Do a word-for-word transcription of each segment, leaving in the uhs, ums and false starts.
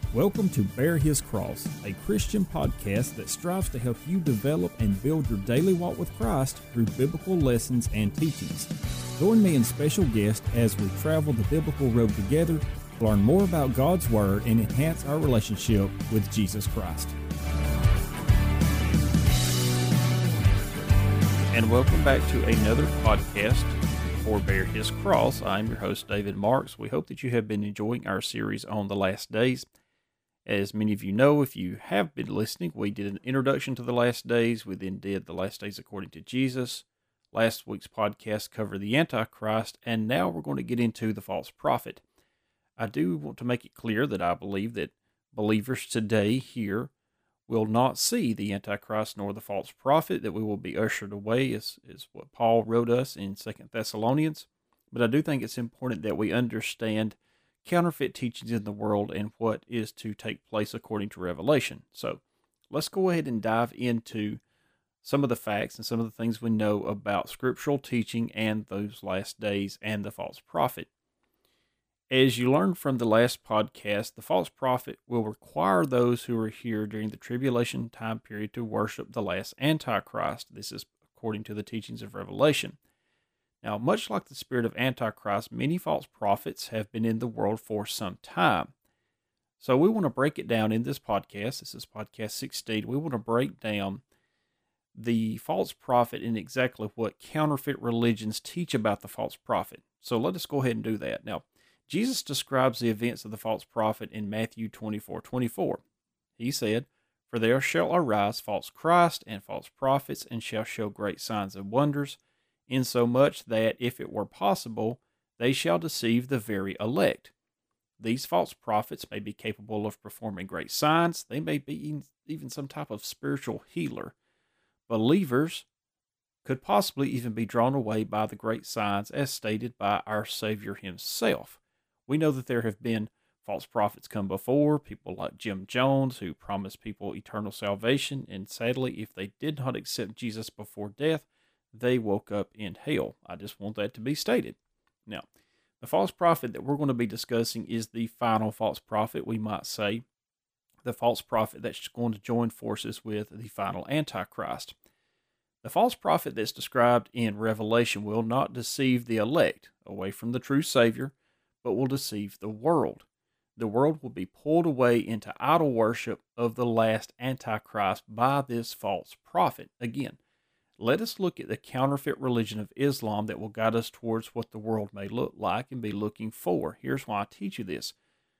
Welcome to Bear His Cross, a Christian podcast that strives to help you develop and build your daily walk with Christ through biblical lessons and teachings. Join me and special guests as we travel the biblical road together, learn more about God's Word, and enhance our relationship with Jesus Christ. And welcome back to another podcast for Bear His Cross. I'm your host, David Marks. We hope that you have been enjoying our series on the last days. As many of you know, if you have been listening, we did an introduction to the last days. We then did the last days according to Jesus. Last week's podcast covered the Antichrist, and now we're going to get into the false prophet. I do want to make it clear that I believe that believers today here will not see the Antichrist nor the false prophet, that we will be ushered away, is, is what Paul wrote us in Second Thessalonians. But I do think it's important that we understand counterfeit teachings in the world and what is to take place according to Revelation. So let's go ahead and dive into some of the facts and some of the things we know about scriptural teaching and those last days and the false prophet. As you learned from the last podcast, the false prophet will require those who are here during the tribulation time period to worship the last Antichrist. This is according to the teachings of Revelation. Now, much like the spirit of Antichrist, many false prophets have been in the world for some time. So we want to break it down in this podcast. This is podcast sixteen. We want to break down the false prophet and exactly what counterfeit religions teach about the false prophet. So let us go ahead and do that. Now, Jesus describes the events of the false prophet in Matthew twenty-four twenty-four. He said, "For there shall arise false Christs and false prophets, and shall show great signs and wonders, insomuch that, if it were possible, they shall deceive the very elect." These false prophets may be capable of performing great signs. They may be even some type of spiritual healer. Believers could possibly even be drawn away by the great signs as stated by our Savior himself. We know that there have been false prophets come before, people like Jim Jones, who promised people eternal salvation, and sadly, if they did not accept Jesus before death, they woke up in hell. I just want that to be stated. Now, the false prophet that we're going to be discussing is the final false prophet, we might say, the false prophet that's going to join forces with the final Antichrist. The false prophet that's described in Revelation will not deceive the elect away from the true Savior, but will deceive the world. The world will be pulled away into idol worship of the last Antichrist by this false prophet. Again, let us look at the counterfeit religion of Islam that will guide us towards what the world may look like and be looking for. Here's why I teach you this.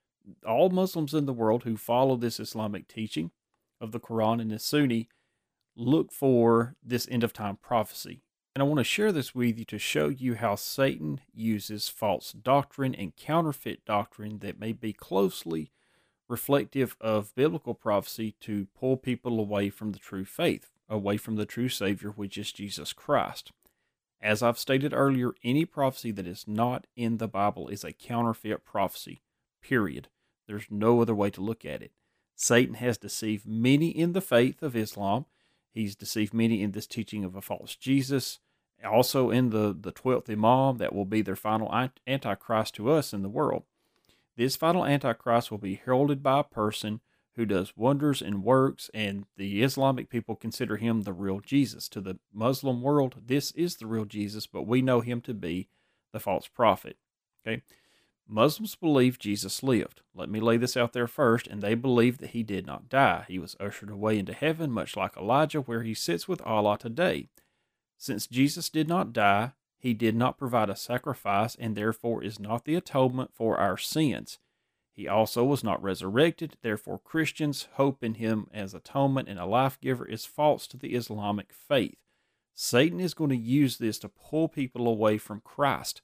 All Muslims in the world who follow this Islamic teaching of the Quran and the Sunni look for this end-of-time prophecy. And I want to share this with you to show you how Satan uses false doctrine and counterfeit doctrine that may be closely reflective of biblical prophecy to pull people away from the true faith, away from the true Savior, which is Jesus Christ. As I've stated earlier, any prophecy that is not in the Bible is a counterfeit prophecy, period. There's no other way to look at it. Satan has deceived many in the faith of Islam. He's deceived many in this teaching of a false Jesus. Also in the, the twelfth Imam, that will be their final Antichrist to us in the world. This final Antichrist will be heralded by a person who does wonders and works, and the Islamic people consider him the real Jesus. To the Muslim world, this is the real Jesus, but we know him to be the false prophet. Okay, Muslims believe Jesus lived. Let me lay this out there first, and they believe that he did not die. He was ushered away into heaven, much like Elijah, where he sits with Allah today. Since Jesus did not die, he did not provide a sacrifice, and therefore is not the atonement for our sins. He also was not resurrected, therefore Christians' hope in him as atonement and a life-giver is false to the Islamic faith. Satan is going to use this to pull people away from Christ.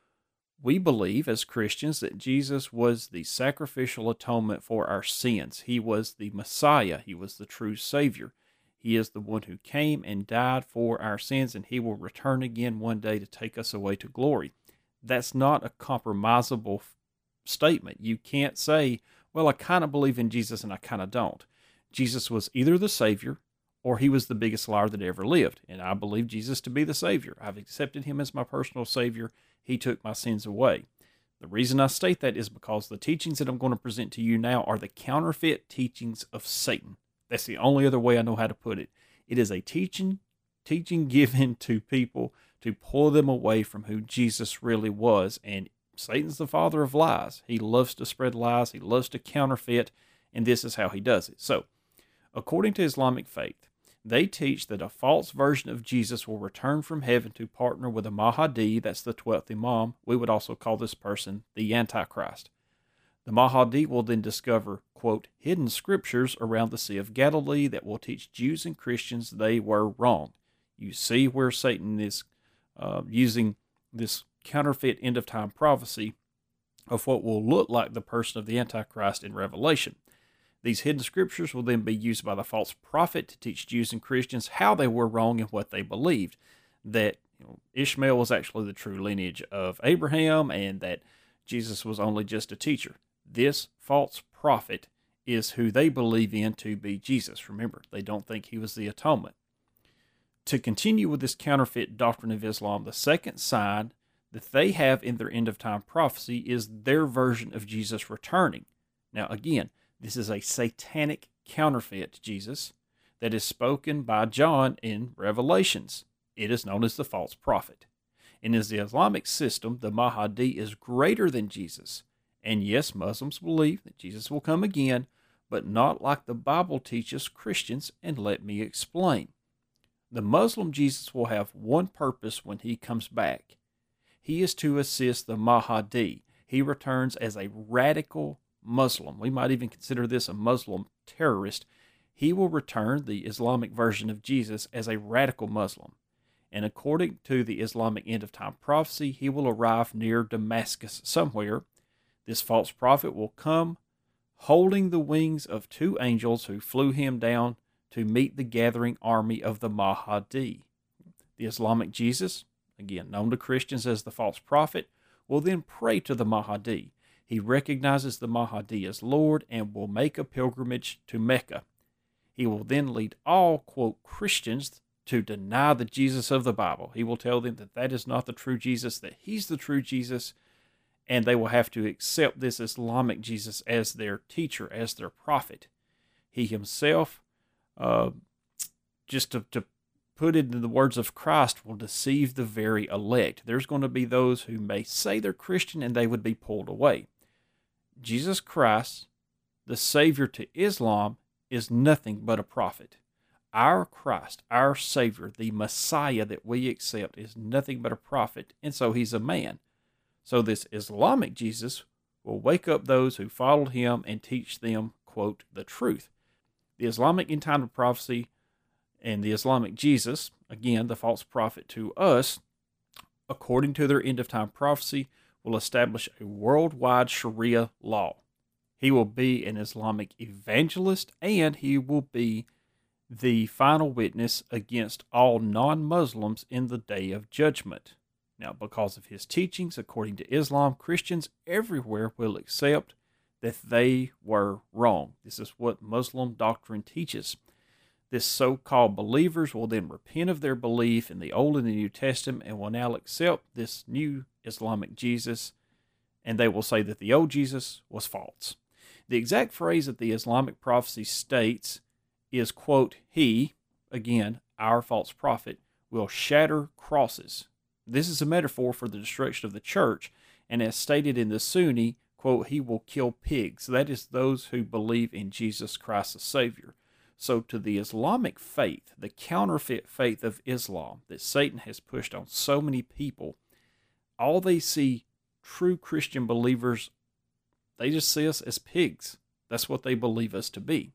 We believe as Christians that Jesus was the sacrificial atonement for our sins. He was the Messiah. He was the true Savior. He is the one who came and died for our sins, and he will return again one day to take us away to glory. That's not a compromisable statement. You can't say, well, I kind of believe in Jesus and I kind of don't. Jesus was either the Savior or he was the biggest liar that ever lived. And I believe Jesus to be the Savior. I've accepted him as my personal Savior. He took my sins away. The reason I state that is because the teachings that I'm going to present to you now are the counterfeit teachings of Satan. That's the only other way I know how to put it. It is a teaching, teaching given to people to pull them away from who Jesus really was. And Satan's the father of lies. He loves to spread lies. He loves to counterfeit, and this is how he does it. So, according to Islamic faith, they teach that a false version of Jesus will return from heaven to partner with a Mahdi, that's the twelfth Imam. We would also call this person the Antichrist. The Mahdi will then discover, quote, hidden scriptures around the Sea of Galilee that will teach Jews and Christians they were wrong. You see where Satan is uh, using this counterfeit end-of-time prophecy of what will look like the person of the Antichrist in Revelation. These hidden scriptures will then be used by the false prophet to teach Jews and Christians how they were wrong in what they believed, that you know, Ishmael was actually the true lineage of Abraham and that Jesus was only just a teacher. This false prophet is who they believe in to be Jesus. Remember, they don't think he was the atonement. To continue with this counterfeit doctrine of Islam, the second sign that they have in their end-of-time prophecy is their version of Jesus returning. Now, again, this is a satanic counterfeit Jesus that is spoken by John in Revelations. It is known as the false prophet. In the Islamic system, the Mahdi is greater than Jesus. And yes, Muslims believe that Jesus will come again, but not like the Bible teaches Christians, and let me explain. The Muslim Jesus will have one purpose when he comes back. He is to assist the Mahdi. He returns as a radical Muslim. We might even consider this a Muslim terrorist. He will return, the Islamic version of Jesus, as a radical Muslim. And according to the Islamic end-of-time prophecy, he will arrive near Damascus somewhere. This false prophet will come holding the wings of two angels who flew him down to meet the gathering army of the Mahdi. The Islamic Jesus, again known to Christians as the false prophet, will then pray to the Mahdi. He recognizes the Mahdi as Lord and will make a pilgrimage to Mecca. He will then lead all, quote, Christians to deny the Jesus of the Bible. He will tell them that that is not the true Jesus, that he's the true Jesus, and they will have to accept this Islamic Jesus as their teacher, as their prophet. He himself, uh, just to, to put it in the words of Christ, will deceive the very elect. There's going to be those who may say they're Christian and they would be pulled away. Jesus Christ, the Savior to Islam, is nothing but a prophet. Our Christ, our Savior, the Messiah that we accept, is nothing but a prophet, and so he's a man. So this Islamic Jesus will wake up those who followed him and teach them, quote, the truth. The Islamic end-time prophecy and the Islamic Jesus, again, the false prophet to us, according to their end-of-time prophecy, will establish a worldwide Sharia law. He will be an Islamic evangelist, and he will be the final witness against all non-Muslims in the day of judgment. Now, because of his teachings, according to Islam, Christians everywhere will accept that they were wrong. This is what Muslim doctrine teaches. This so-called believers will then repent of their belief in the Old and the New Testament and will now accept this new Islamic Jesus, and they will say that the old Jesus was false. The exact phrase that the Islamic prophecy states is, quote, he, again, our false prophet, will shatter crosses. This is a metaphor for the destruction of the church, and as stated in the Sunni, quote, he will kill pigs. That is those who believe in Jesus Christ as Savior. So to the Islamic faith, the counterfeit faith of Islam that Satan has pushed on so many people, all they see true Christian believers, they just see us as pigs. That's what they believe us to be.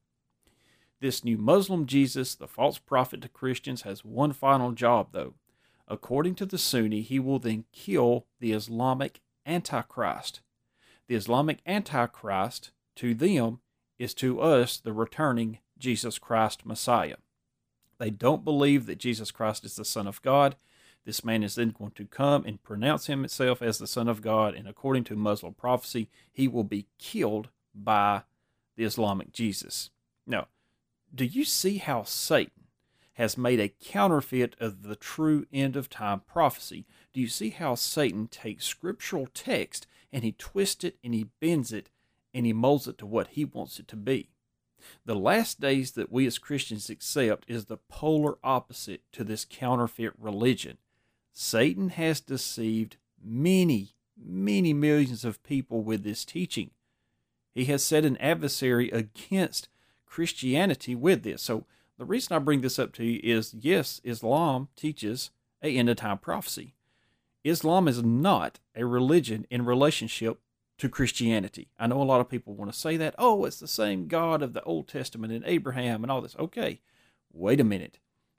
This new Muslim Jesus, the false prophet to Christians, has one final job, though. According to the Sunni, he will then kill the Islamic Antichrist. The Islamic Antichrist, to them, is to us the returning Jesus Christ Messiah. They don't believe that Jesus Christ is the Son of God. This man is then going to come and pronounce himself as the Son of God, and according to Muslim prophecy, he will be killed by the Islamic Jesus. Now, do you see how Satan has made a counterfeit of the true end-of-time prophecy? Do you see how Satan takes scriptural text and he twists it and he bends it and he molds it to what he wants it to be. The last days that we as Christians accept is the polar opposite to this counterfeit religion. Satan has deceived many, many millions of people with this teaching. He has set an adversary against Christianity with this. So the reason I bring this up to you is, yes, Islam teaches a end-of-time prophecy. Islam is not a religion in relationship to Christianity. I know a lot of people want to say that, oh, it's the same God of the Old Testament and Abraham and all this. Okay, wait a minute.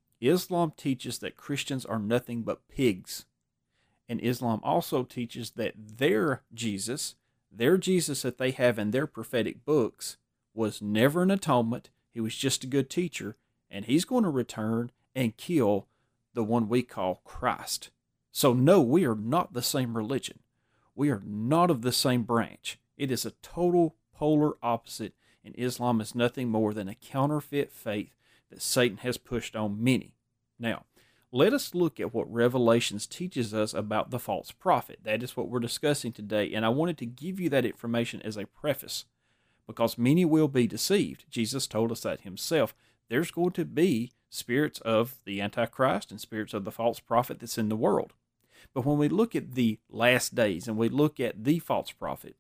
Islam teaches that Christians are nothing but pigs. And Islam also teaches that their Jesus, their Jesus that they have in their prophetic books, was never an atonement. He was just a good teacher, and he's going to return and kill the one we call Christ. So no, we are not the same religion. We are not of the same branch. It is a total polar opposite, and Islam is nothing more than a counterfeit faith that Satan has pushed on many. Now, let us look at what Revelations teaches us about the false prophet. That is what we're discussing today, and I wanted to give you that information as a preface, because many will be deceived. Jesus told us that himself. There's going to be spirits of the Antichrist and spirits of the false prophet that's in the world. But when we look at the last days and we look at the false prophet,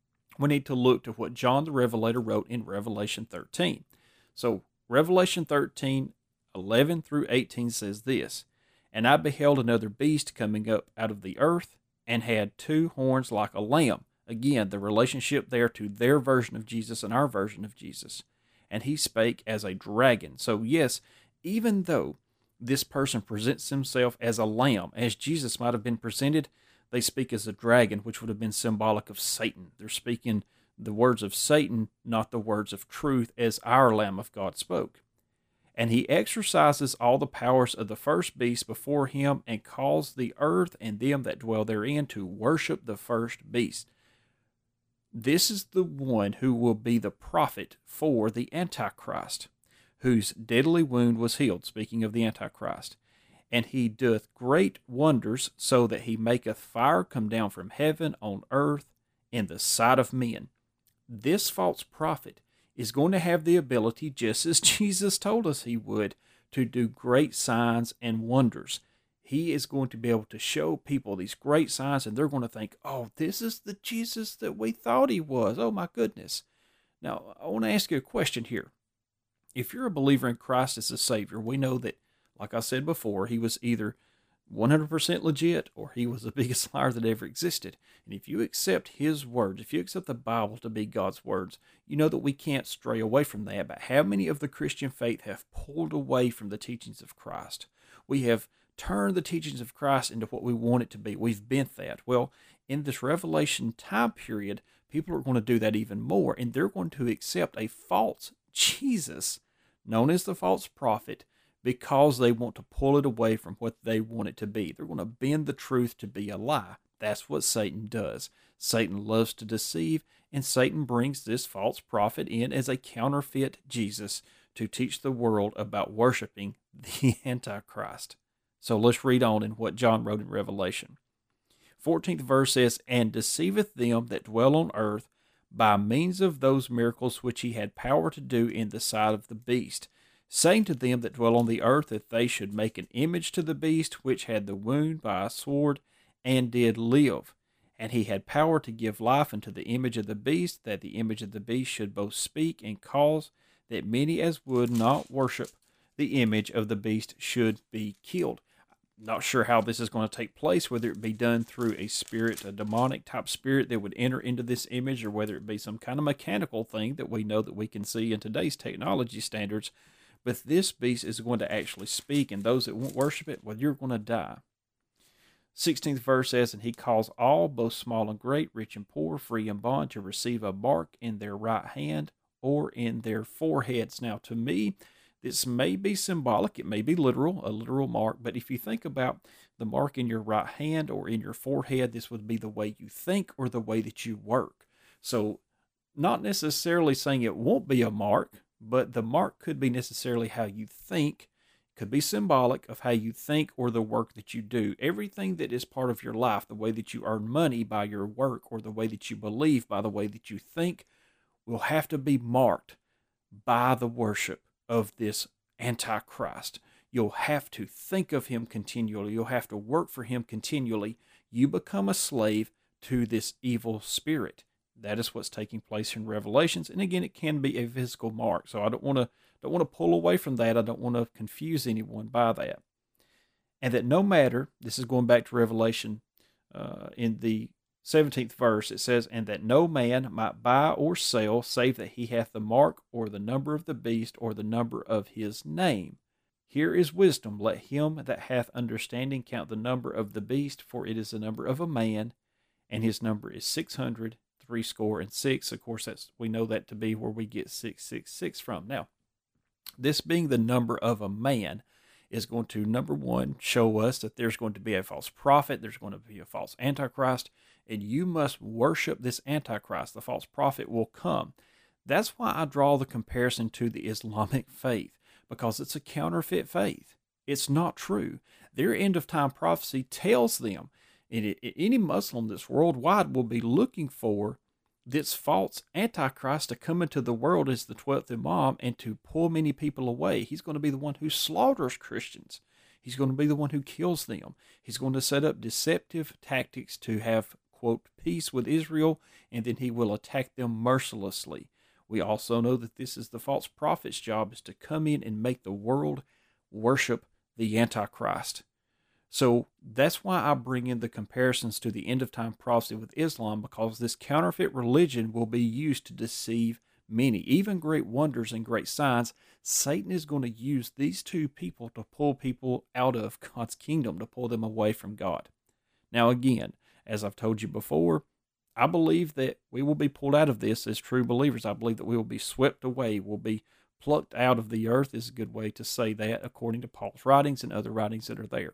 we need to look to what John the Revelator wrote in Revelation thirteen. So Revelation thirteen, eleven through eighteen says this, "And I beheld another beast coming up out of the earth, and had two horns like a lamb." Again, the relationship there to their version of Jesus and our version of Jesus. "And he spake as a dragon." So yes, even though this person presents himself as a lamb, as Jesus might have been presented, they speak as a dragon, which would have been symbolic of Satan. They're speaking the words of Satan, not the words of truth, as our Lamb of God spoke. "And he exercises all the powers of the first beast before him, and calls the earth and them that dwell therein to worship the first beast." This is the one who will be the prophet for the Antichrist, whose deadly wound was healed, speaking of the Antichrist. "And he doth great wonders, so that he maketh fire come down from heaven on earth in the sight of men." This false prophet is going to have the ability, just as Jesus told us he would, to do great signs and wonders. He is going to be able to show people these great signs, and they're going to think, oh, this is the Jesus that we thought he was. Oh, my goodness. Now, I want to ask you a question here. If you're a believer in Christ as a Savior, we know that, like I said before, he was either one hundred percent legit or he was the biggest liar that ever existed. And if you accept his words, if you accept the Bible to be God's words, you know that we can't stray away from that. But how many of the Christian faith have pulled away from the teachings of Christ? We have turned the teachings of Christ into what we want it to be. We've bent that. Well, in this Revelation time period, people are going to do that even more, and they're going to accept a false Jesus, known as the false prophet, because they want to pull it away from what they want it to be. They're going to bend the truth to be a lie. That's what Satan does. Satan loves to deceive, and Satan brings this false prophet in as a counterfeit Jesus to teach the world about worshiping the Antichrist. So let's read on in what John wrote in Revelation. fourteenth verse says, "And deceiveth them that dwell on earth by means of those miracles which he had power to do in the sight of the beast, saying to them that dwell on the earth that they should make an image to the beast which had the wound by a sword and did live. And he had power to give life unto the image of the beast, that the image of the beast should both speak and cause that many as would not worship the image of the beast should be killed." Not sure how this is going to take place, whether it be done through a spirit, a demonic type spirit that would enter into this image, or whether it be some kind of mechanical thing that we know that we can see in today's technology standards. But this beast is going to actually speak, and those that won't worship it, well, you're going to die. sixteenth verse says, "And he calls all, both small and great, rich and poor, free and bond, to receive a mark in their right hand or in their foreheads." Now, to me, this may be symbolic. It may be literal, a literal mark. But if you think about the mark in your right hand or in your forehead, this would be the way you think or the way that you work. So not necessarily saying it won't be a mark, but the mark could be necessarily how you think, Could be symbolic of how you think or the work that you do. Everything that is part of your life, the way that you earn money by your work or the way that you believe by the way that you think, will have to be marked by the worship of this Antichrist. You'll have to think of him continually. You'll have to work for him continually. You become a slave to this evil spirit. That is what's taking place in Revelations. And again, it can be a physical mark. So I don't want to don't want to pull away from that. I don't want to confuse anyone by that. And that no matter, this is going back to Revelation uh, in the seventeenth verse, it says, and that no man might buy or sell, save that he hath the mark or the number of the beast or the number of his name. Here is wisdom. Let him that hath understanding count the number of the beast, for it is the number of a man, and his number is six hundred, threescore and six. Of course, that's we know that to be where we get six six six from. Now, this being the number of a man is going to, number one, show us that there's going to be a false prophet, there's going to be a false Antichrist, and you must worship this Antichrist. The false prophet will come. That's why I draw the comparison to the Islamic faith, because it's a counterfeit faith. It's not true. Their end-of-time prophecy tells them, and it, it, any Muslim that's worldwide will be looking for this false Antichrist to come into the world as the twelfth Imam and to pull many people away. He's going to be the one who slaughters Christians. He's going to be the one who kills them. He's going to set up deceptive tactics to have, quote, peace with Israel, and then he will attack them mercilessly. We also know that this is the false prophet's job, is to come in and make the world worship the Antichrist. So that's why I bring in the comparisons to the end-of-time prophecy with Islam, because this counterfeit religion will be used to deceive many. Even great wonders and great signs, Satan is going to use these two people to pull people out of God's kingdom, to pull them away from God. Now again, as I've told you before, I believe that we will be pulled out of this as true believers. I believe that we will be swept away, will be plucked out of the earth, is a good way to say that, according to Paul's writings and other writings that are there.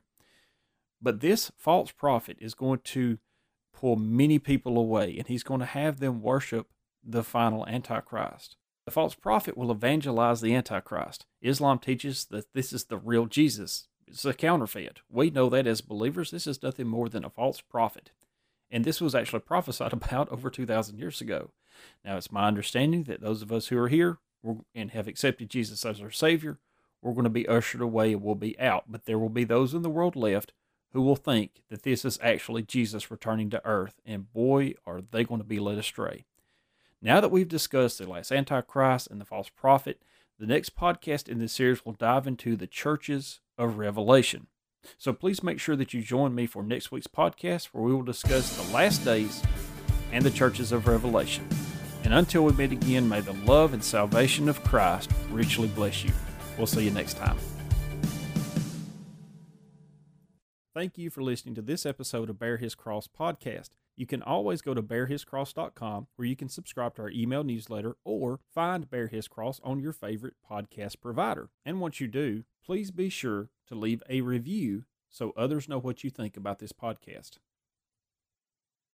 But this false prophet is going to pull many people away, and he's going to have them worship the final Antichrist. The false prophet will evangelize the Antichrist. Islam teaches that this is the real Jesus. It's a counterfeit. We know that as believers. This is nothing more than a false prophet. And this was actually prophesied about over two thousand years ago. Now, it's my understanding that those of us who are here and have accepted Jesus as our Savior, we're going to be ushered away and we'll be out. But there will be those in the world left who will think that this is actually Jesus returning to earth, and boy, are they going to be led astray. Now that we've discussed the last Antichrist and the false prophet, the next podcast in this series will dive into the churches of Revelation. So please make sure that you join me for next week's podcast, where we will discuss the last days and the churches of Revelation. And until we meet again, may the love and salvation of Christ richly bless you. We'll see you next time. Thank you for listening to this episode of Bear His Cross podcast. You can always go to bear his cross dot com, where you can subscribe to our email newsletter or find Bear His Cross on your favorite podcast provider. And once you do, please be sure to leave a review so others know what you think about this podcast.